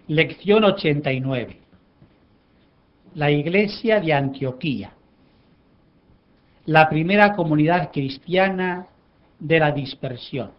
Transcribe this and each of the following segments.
Lección 89. La Iglesia de Antioquía, la primera comunidad cristiana de la dispersión.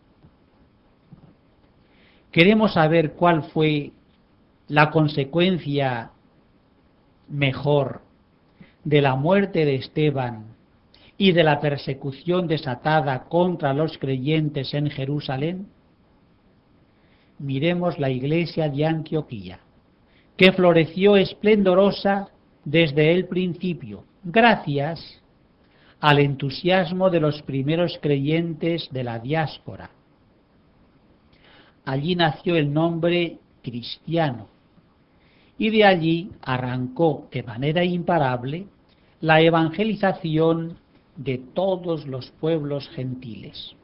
Queremos saber cuál fue la consecuencia mejor de la muerte de Esteban y de la persecución desatada contra los creyentes en Jerusalén. Miremos la Iglesia de Antioquía, que floreció esplendorosa desde el principio, gracias al entusiasmo de los primeros creyentes de la diáspora. Allí nació el nombre cristiano, y de allí arrancó de manera imparable la evangelización de todos los pueblos gentiles.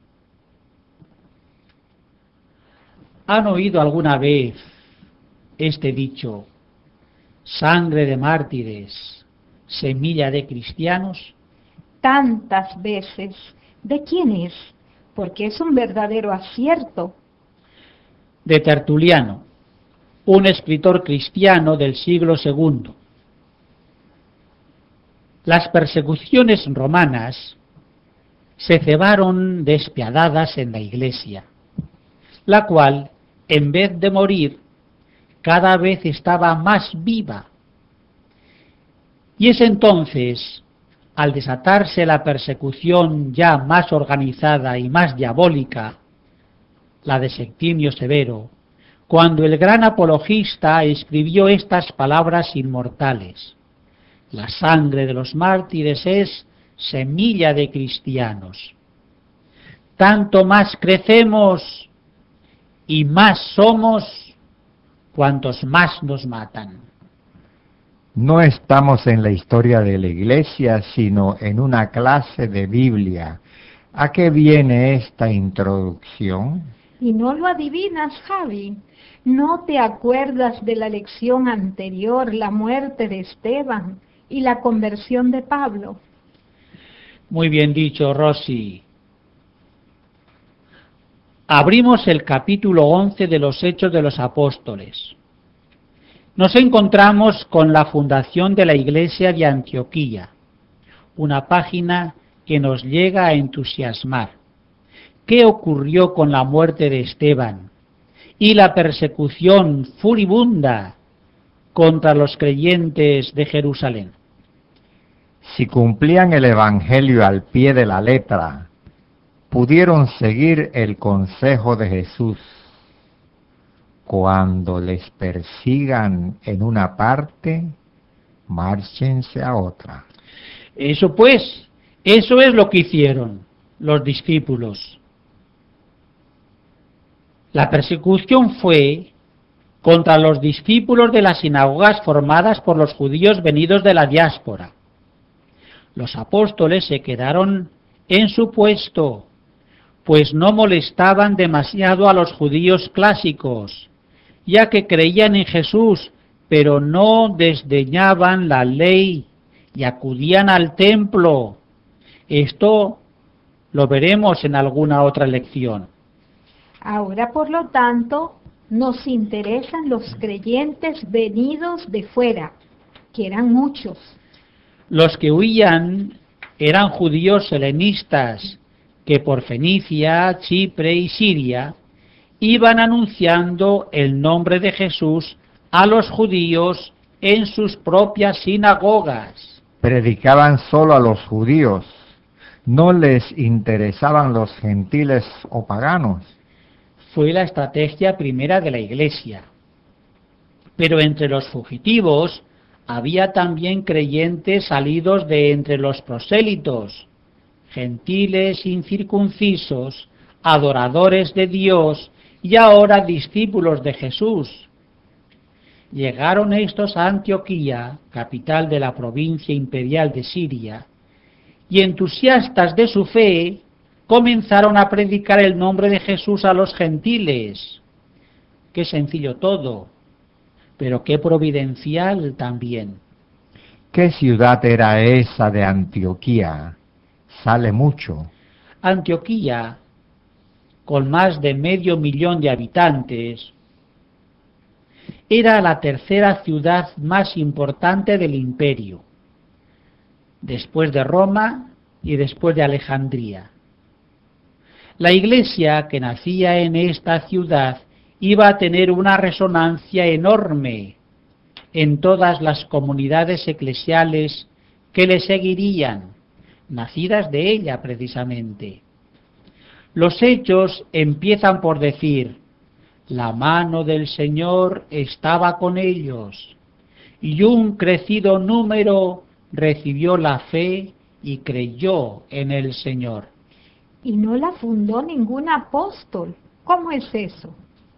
¿Han oído alguna vez este dicho: sangre de mártires, semilla de cristianos? Tantas veces. ¿De quién es? Porque es un verdadero acierto. De Tertuliano, un escritor cristiano del siglo II. Las persecuciones romanas se cebaron despiadadas en la Iglesia, la cual, en vez de morir, cada vez estaba más viva. Y es entonces, al desatarse la persecución ya más organizada y más diabólica, la de Septimio Severo, cuando el gran apologista escribió estas palabras inmortales: la sangre de los mártires es semilla de cristianos. Tanto más crecemos y más somos cuantos más nos matan. No estamos en la historia de la Iglesia, sino en una clase de Biblia. ¿A qué viene esta introducción? Y no lo adivinas, Javi. ¿No te acuerdas de la lección anterior, la muerte de Esteban y la conversión de Pablo? Muy bien dicho, Rosy. Abrimos el capítulo 11 de los Hechos de los Apóstoles. Nos encontramos con la fundación de la Iglesia de Antioquía, una página que nos llega a entusiasmar. ¿Qué ocurrió con la muerte de Esteban y la persecución furibunda contra los creyentes de Jerusalén? Si cumplían el Evangelio al pie de la letra, pudieron seguir el consejo de Jesús: cuando les persigan en una parte, márchense a otra. Eso es lo que hicieron los discípulos. La persecución fue contra los discípulos de las sinagogas formadas por los judíos venidos de la diáspora. Los apóstoles se quedaron en su puesto, pues no molestaban demasiado a los judíos clásicos, ya que creían en Jesús, pero no desdeñaban la ley y acudían al templo. Esto lo veremos en alguna otra lección. Ahora, por lo tanto, nos interesan los creyentes venidos de fuera, que eran muchos. Los que huían eran judíos helenistas, que por Fenicia, Chipre y Siria iban anunciando el nombre de Jesús a los judíos en sus propias sinagogas. Predicaban solo a los judíos, no les interesaban los gentiles o paganos. Fue la estrategia primera de la Iglesia. Pero entre los fugitivos había también creyentes salidos de entre los prosélitos, gentiles incircuncisos, adoradores de Dios y ahora discípulos de Jesús. Llegaron estos a Antioquía, capital de la provincia imperial de Siria, y entusiastas de su fe comenzaron a predicar el nombre de Jesús a los gentiles. Qué sencillo todo, pero qué providencial también. ¿Qué ciudad era esa de Antioquía? Sale mucho. Antioquía, con más de 500.000 de habitantes, era la tercera ciudad más importante del imperio, después de Roma y después de Alejandría. La iglesia que nacía en esta ciudad iba a tener una resonancia enorme en todas las comunidades eclesiales que le seguirían, nacidas de ella precisamente. Los hechos empiezan por decir: la mano del Señor estaba con ellos, y un crecido número recibió la fe y creyó en el Señor. Y no la fundó ningún apóstol. ¿Cómo es eso?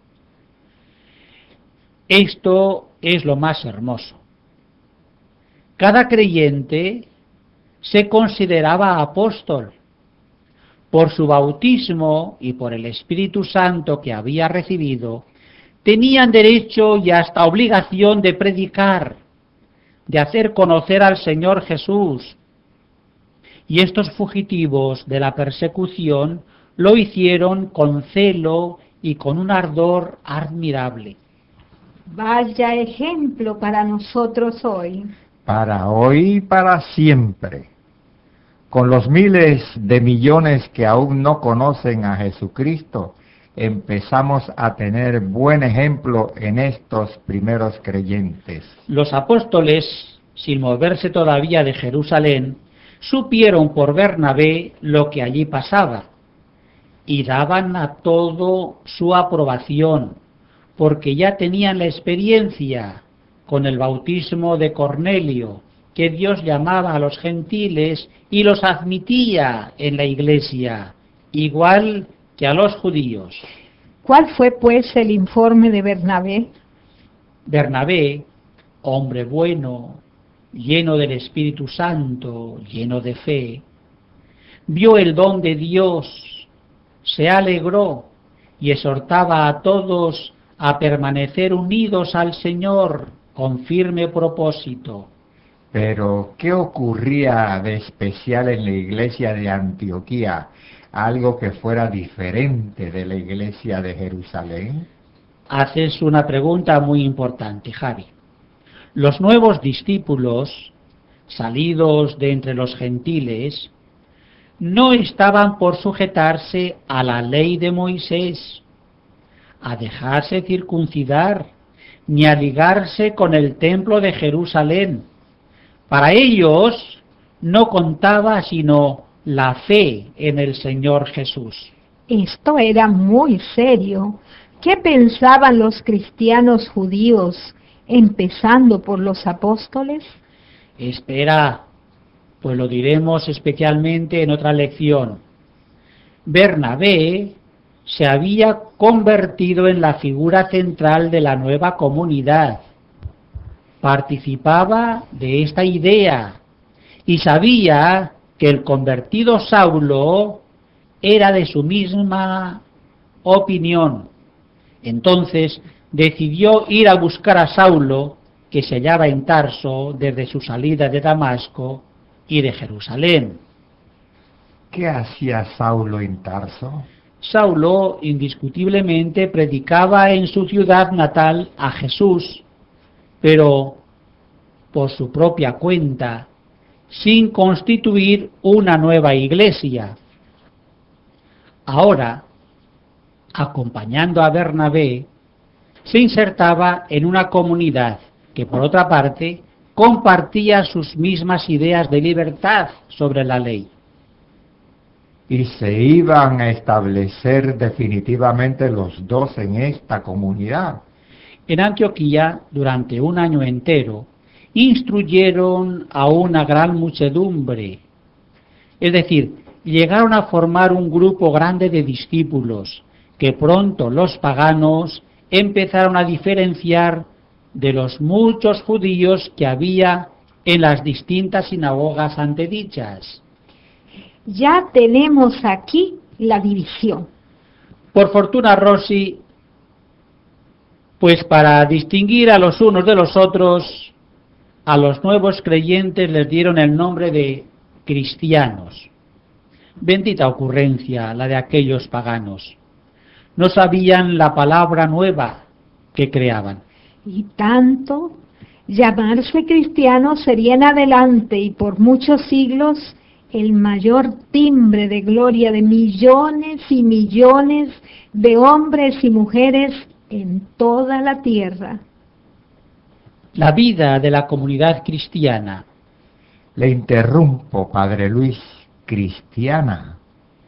Esto es lo más hermoso. Cada creyente se consideraba apóstol. Por su bautismo y por el Espíritu Santo que había recibido, tenían derecho y hasta obligación de predicar, de hacer conocer al Señor Jesús. Y estos fugitivos de la persecución lo hicieron con celo y con un ardor admirable. Vaya ejemplo para nosotros hoy. Para hoy y para siempre. Con los miles de millones que aún no conocen a Jesucristo, empezamos a tener buen ejemplo en estos primeros creyentes. Los apóstoles, sin moverse todavía de Jerusalén, supieron por Bernabé lo que allí pasaba y daban a todo su aprobación, porque ya tenían la experiencia con el bautismo de Cornelio, que Dios llamaba a los gentiles y los admitía en la iglesia, igual que a los judíos. ¿Cuál fue pues el informe de Bernabé? Bernabé, hombre bueno, lleno del Espíritu Santo, lleno de fe, vio el don de Dios, se alegró y exhortaba a todos a permanecer unidos al Señor con firme propósito. Pero, ¿qué ocurría de especial en la iglesia de Antioquía? ¿Algo que fuera diferente de la iglesia de Jerusalén? Haces una pregunta muy importante, Javi. Los nuevos discípulos, salidos de entre los gentiles, no estaban por sujetarse a la ley de Moisés, a dejarse circuncidar, ni a ligarse con el templo de Jerusalén. Para ellos no contaba sino la fe en el Señor Jesús. Esto era muy serio. ¿Qué pensaban los cristianos judíos, empezando por los apóstoles? Espera, pues lo diremos especialmente en otra lección. Bernabé se había convertido en la figura central de la nueva comunidad. Participaba de esta idea y sabía que el convertido Saulo era de su misma opinión. Entonces decidió ir a buscar a Saulo, que se hallaba en Tarso desde su salida de Damasco y de Jerusalén. ¿Qué hacía Saulo en Tarso? Saulo indiscutiblemente predicaba en su ciudad natal a Jesús, pero por su propia cuenta, sin constituir una nueva iglesia. Ahora, acompañando a Bernabé, se insertaba en una comunidad que, por otra parte, compartía sus mismas ideas de libertad sobre la ley. Y se iban a establecer definitivamente los dos en esta comunidad. En Antioquía, durante un año entero, instruyeron a una gran muchedumbre. Es decir, llegaron a formar un grupo grande de discípulos, que pronto los paganos empezaron a diferenciar de los muchos judíos que había en las distintas sinagogas antedichas. Ya tenemos aquí la división. Por fortuna, Rosy, pues para distinguir a los unos de los otros, a los nuevos creyentes les dieron el nombre de cristianos. Bendita ocurrencia la de aquellos paganos. No sabían la palabra nueva que creaban. Y tanto, llamarse cristiano sería en adelante y por muchos siglos el mayor timbre de gloria de millones y millones de hombres y mujeres en toda la tierra. La vida de la comunidad cristiana. Le interrumpo, Padre Luis, cristiana.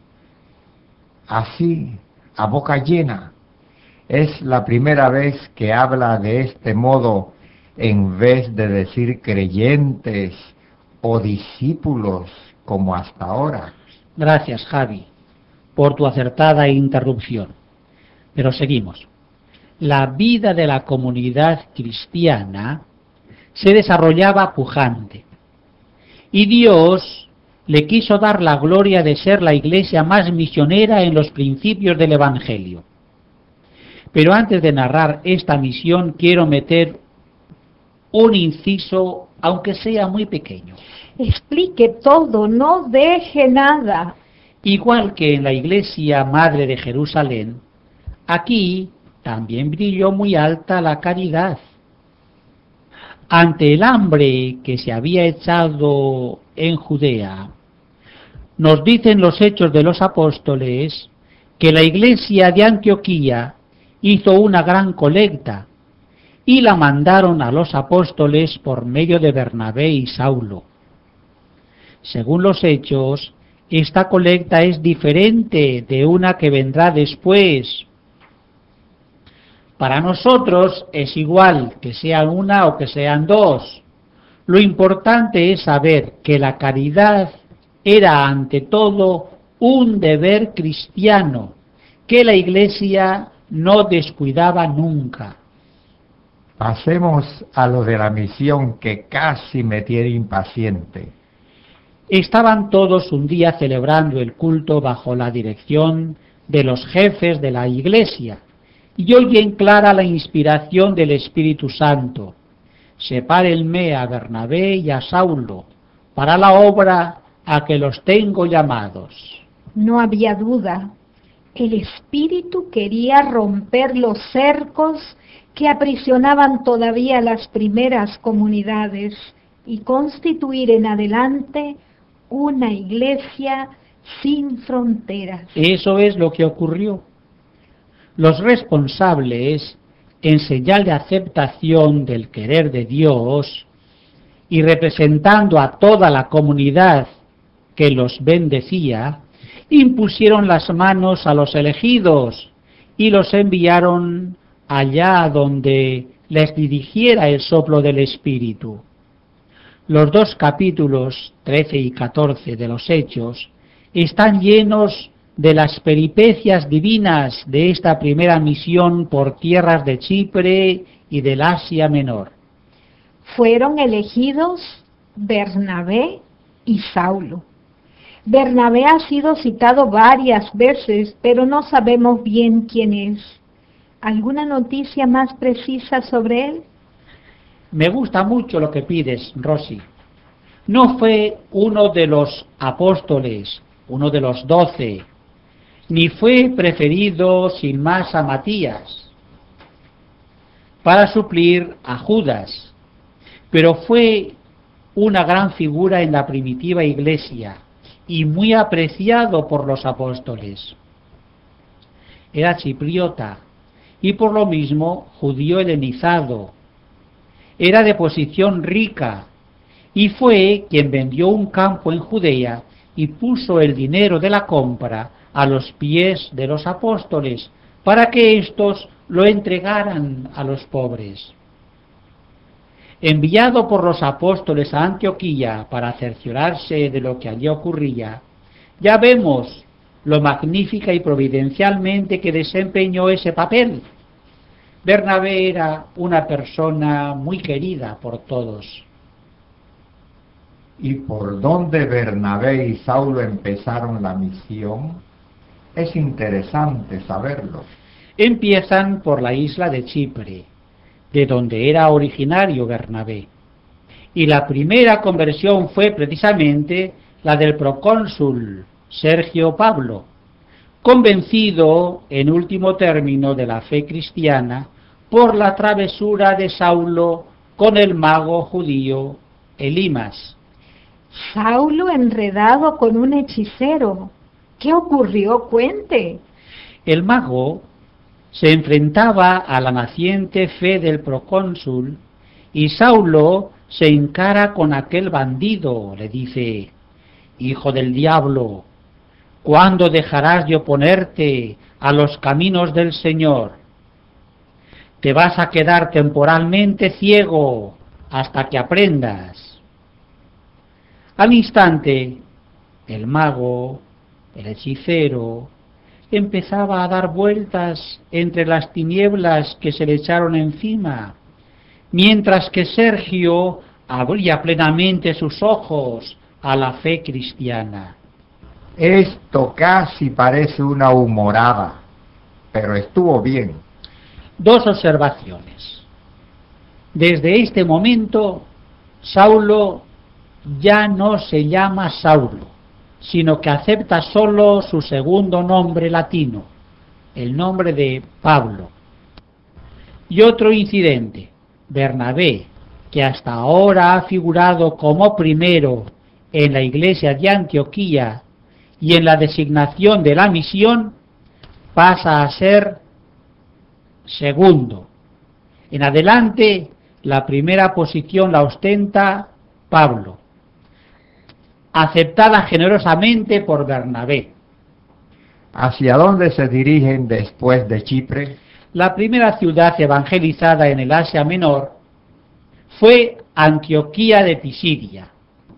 Así, a boca llena, es la primera vez que habla de este modo en vez de decir creyentes o discípulos como hasta ahora. Gracias, Javi, por tu acertada interrupción. Pero seguimos. La vida de la comunidad cristiana se desarrollaba pujante. Y Dios le quiso dar la gloria de ser la iglesia más misionera en los principios del Evangelio. Pero antes de narrar esta misión quiero meter un inciso, aunque sea muy pequeño. Explique todo, no deje nada. Igual que en la iglesia madre de Jerusalén, aquí también brilló muy alta la caridad. Ante el hambre que se había echado en Judea, nos dicen los Hechos de los Apóstoles que la iglesia de Antioquía hizo una gran colecta y la mandaron a los apóstoles por medio de Bernabé y Saulo. Según los Hechos, esta colecta es diferente de una que vendrá después. Para nosotros es igual que sea una o que sean dos. Lo importante es saber que la caridad era ante todo un deber cristiano, que la Iglesia no descuidaba nunca. Pasemos a lo de la misión que casi me tiene impaciente. Estaban todos un día celebrando el culto bajo la dirección de los jefes de la Iglesia, y oyen clara la inspiración del Espíritu Santo. Sepárenme a Bernabé y a Saulo para la obra a que los tengo llamados. No había duda. El Espíritu quería romper los cercos que aprisionaban todavía las primeras comunidades y constituir en adelante una iglesia sin fronteras. Eso es lo que ocurrió. Los responsables, en señal de aceptación del querer de Dios y representando a toda la comunidad que los bendecía, impusieron las manos a los elegidos y los enviaron allá donde les dirigiera el soplo del Espíritu. Los 2 capítulos 13 y 14 de los Hechos están llenos de las peripecias divinas de esta primera misión por tierras de Chipre y del Asia Menor. Fueron elegidos Bernabé y Saulo. Bernabé ha sido citado varias veces, pero no sabemos bien quién es. ¿Alguna noticia más precisa sobre él? Me gusta mucho lo que pides, Rosy. No fue uno de los apóstoles, uno de los 12, ni fue preferido sin más a Matías para suplir a Judas, pero fue una gran figura en la primitiva iglesia y muy apreciado por los apóstoles. Era chipriota y por lo mismo judío helenizado. Era de posición rica y fue quien vendió un campo en Judea y puso el dinero de la compra a los pies de los apóstoles para que éstos lo entregaran a los pobres. Enviado por los apóstoles a Antioquía para cerciorarse de lo que allí ocurría, ya vemos lo magnífica y providencialmente que desempeñó ese papel. Bernabé era una persona muy querida por todos. ¿Y por dónde Bernabé y Saulo empezaron la misión? Es interesante saberlo. Empiezan por la isla de Chipre, de donde era originario Bernabé. Y la primera conversión fue precisamente la del procónsul Sergio Pablo, convencido en último término de la fe cristiana por la travesura de Saulo con el mago judío Elimas. Saulo enredado con un hechicero. ¿Qué ocurrió? Cuente. El mago se enfrentaba a la naciente fe del procónsul y Saulo se encara con aquel bandido. Le dice: hijo del diablo, ¿cuándo dejarás de oponerte a los caminos del Señor? Te vas a quedar temporalmente ciego hasta que aprendas. Al instante, el mago, el hechicero, empezaba a dar vueltas entre las tinieblas que se le echaron encima, mientras que Sergio abría plenamente sus ojos a la fe cristiana. Esto casi parece una humorada, pero estuvo bien. Dos observaciones. Desde este momento, Saulo ya no se llama Saulo, sino que acepta solo su segundo nombre latino, el nombre de Pablo. Y otro incidente: Bernabé, que hasta ahora ha figurado como primero en la iglesia de Antioquía y en la designación de la misión, pasa a ser segundo. En adelante, la primera posición la ostenta Pablo, aceptada generosamente por Bernabé. ¿Hacia dónde se dirigen después de Chipre? La primera ciudad evangelizada en el Asia Menor fue Antioquía de Pisidia.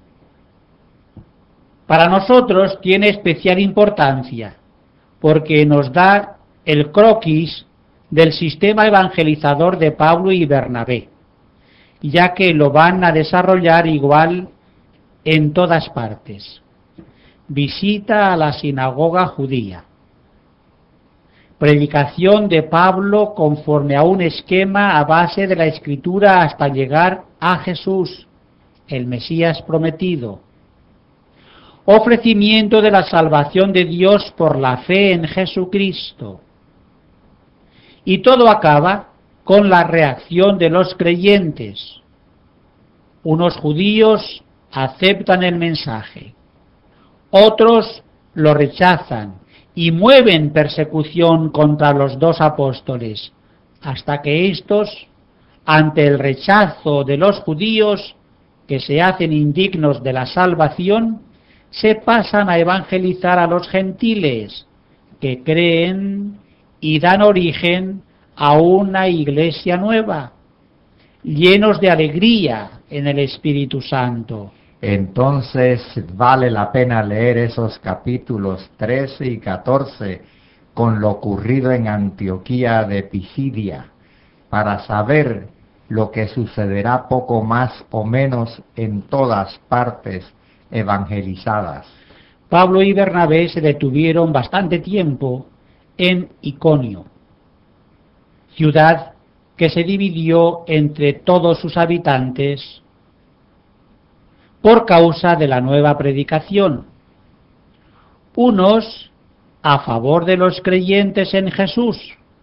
Para nosotros tiene especial importancia porque nos da el croquis del sistema evangelizador de Pablo y Bernabé, ya que lo van a desarrollar igual en todas partes. Visita a la sinagoga judía. Predicación de Pablo conforme a un esquema a base de la Escritura hasta llegar a Jesús, el Mesías prometido. Ofrecimiento de la salvación de Dios por la fe en Jesucristo. Y todo acaba con la reacción de los creyentes. Unos judíos aceptan el mensaje, otros lo rechazan y mueven persecución contra los dos apóstoles, hasta que éstos, ante el rechazo de los judíos que se hacen indignos de la salvación, se pasan a evangelizar a los gentiles, que creen y dan origen a una iglesia nueva, llenos de alegría en el Espíritu Santo. Entonces vale la pena leer esos capítulos 13 y 14 con lo ocurrido en Antioquía de Pisidia para saber lo que sucederá poco más o menos en todas partes evangelizadas. Pablo y Bernabé se detuvieron bastante tiempo en Iconio, ciudad que se dividió entre todos sus habitantes por causa de la nueva predicación. Unos a favor de los creyentes en Jesús,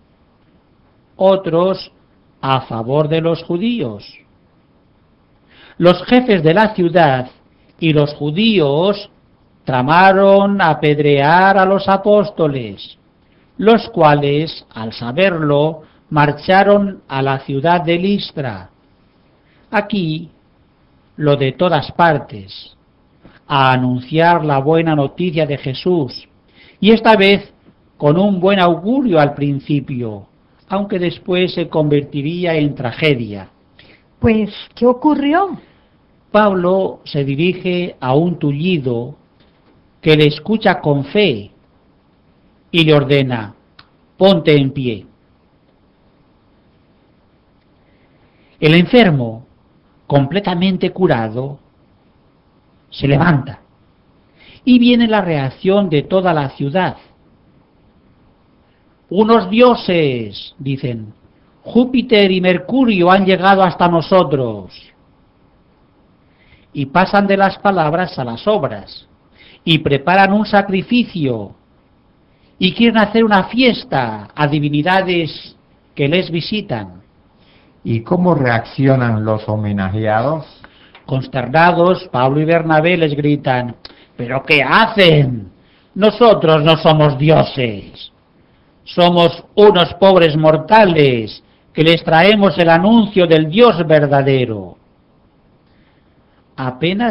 otros a favor de los judíos. Los jefes de la ciudad y los judíos tramaron apedrear a los apóstoles, los cuales, al saberlo, marcharon a la ciudad de Listra. Aquí, lo de todas partes, a anunciar la buena noticia de Jesús, y esta vez con un buen augurio al principio, aunque después se convertiría en tragedia. Pues, ¿qué ocurrió? Pablo se dirige a un tullido que le escucha con fe y le ordena: ponte en pie. El enfermo, completamente curado, se levanta y viene la reacción de toda la ciudad. Unos dioses, dicen, Júpiter y Mercurio han llegado hasta nosotros. Y pasan de las palabras a las obras y preparan un sacrificio y quieren hacer una fiesta a divinidades que les visitan. ¿Y cómo reaccionan los homenajeados? Consternados, Pablo y Bernabé les gritan: ¿pero qué hacen? Nosotros no somos dioses. Somos unos pobres mortales que les traemos el anuncio del Dios verdadero. Apenas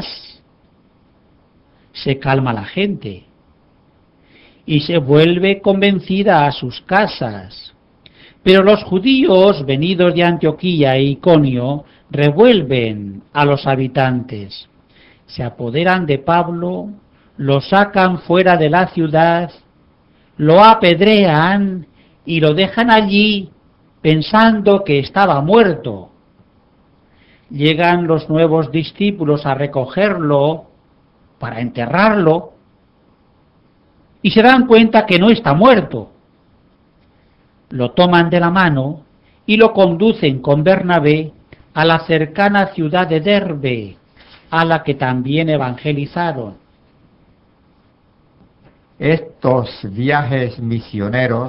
se calma la gente y se vuelve convencida a sus casas. Pero los judíos venidos de Antioquía e Iconio revuelven a los habitantes. Se apoderan de Pablo, lo sacan fuera de la ciudad, lo apedrean y lo dejan allí pensando que estaba muerto. Llegan los nuevos discípulos a recogerlo para enterrarlo y se dan cuenta que no está muerto. Lo toman de la mano y lo conducen con Bernabé a la cercana ciudad de Derbe, a la que también evangelizaron. Estos viajes misioneros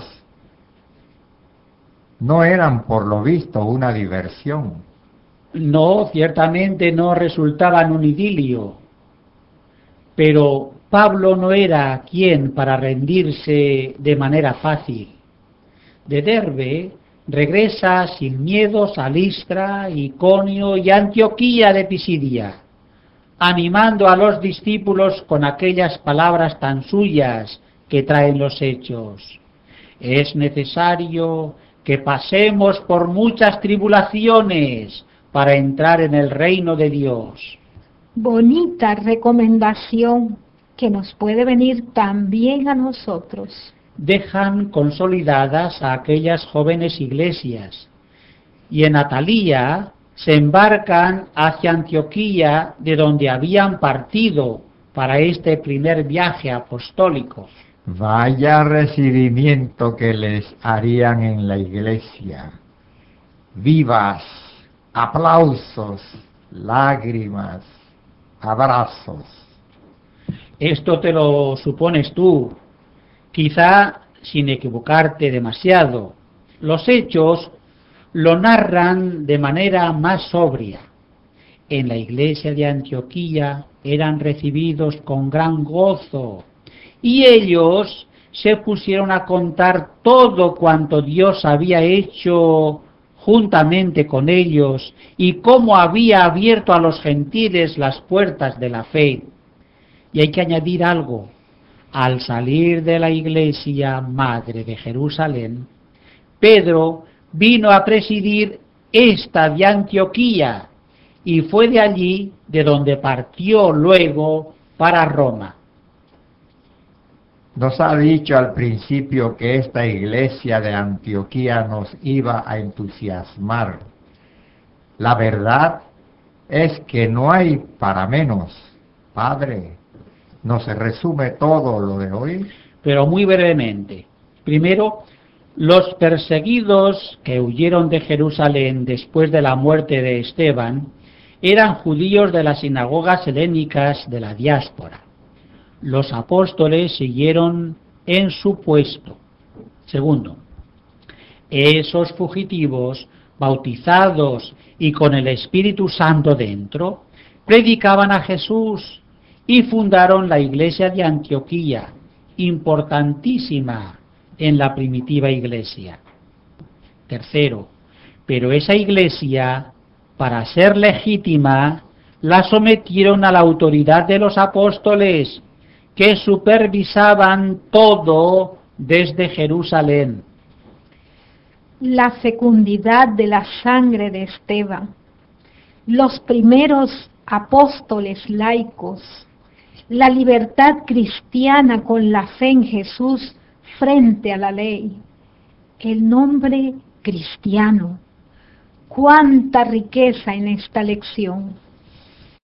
no eran, por lo visto, una diversión. No, ciertamente no resultaban un idilio, pero Pablo no era quien para rendirse de manera fácil. De Derbe regresa sin miedos a Listra, Iconio y Antioquía de Pisidia, animando a los discípulos con aquellas palabras tan suyas que traen los hechos. Es necesario que pasemos por muchas tribulaciones para entrar en el reino de Dios. Bonita recomendación que nos puede venir también a nosotros. Dejan consolidadas a aquellas jóvenes iglesias y en Atalía se embarcan hacia Antioquía, de donde habían partido para este primer viaje apostólico. Vaya recibimiento que les harían en la iglesia. Vivas, aplausos, lágrimas, abrazos. Esto te lo supones tú, quizá sin equivocarte demasiado. Los hechos lo narran de manera más sobria. En la iglesia de Antioquía eran recibidos con gran gozo y ellos se pusieron a contar todo cuanto Dios había hecho juntamente con ellos y cómo había abierto a los gentiles las puertas de la fe. Y hay que añadir algo: al salir de la iglesia madre de Jerusalén, Pedro vino a presidir esta de Antioquía y fue de allí de donde partió luego para Roma. Nos ha dicho al principio que esta iglesia de Antioquía nos iba a entusiasmar. La verdad es que no hay para menos. Padre, ¿no se resume todo lo de hoy? Pero muy brevemente. Primero, los perseguidos que huyeron de Jerusalén después de la muerte de Esteban eran judíos de las sinagogas helénicas de la diáspora. Los apóstoles siguieron en su puesto. Segundo, esos fugitivos, bautizados y con el Espíritu Santo dentro, predicaban a Jesús y fundaron la iglesia de Antioquía, importantísima en la primitiva iglesia. Tercero, pero esa iglesia, para ser legítima, la sometieron a la autoridad de los apóstoles, que supervisaban todo desde Jerusalén. La fecundidad de la sangre de Esteban, los primeros apóstoles laicos, la libertad cristiana con la fe en Jesús frente a la ley, el nombre cristiano. ¡Cuánta riqueza en esta lección!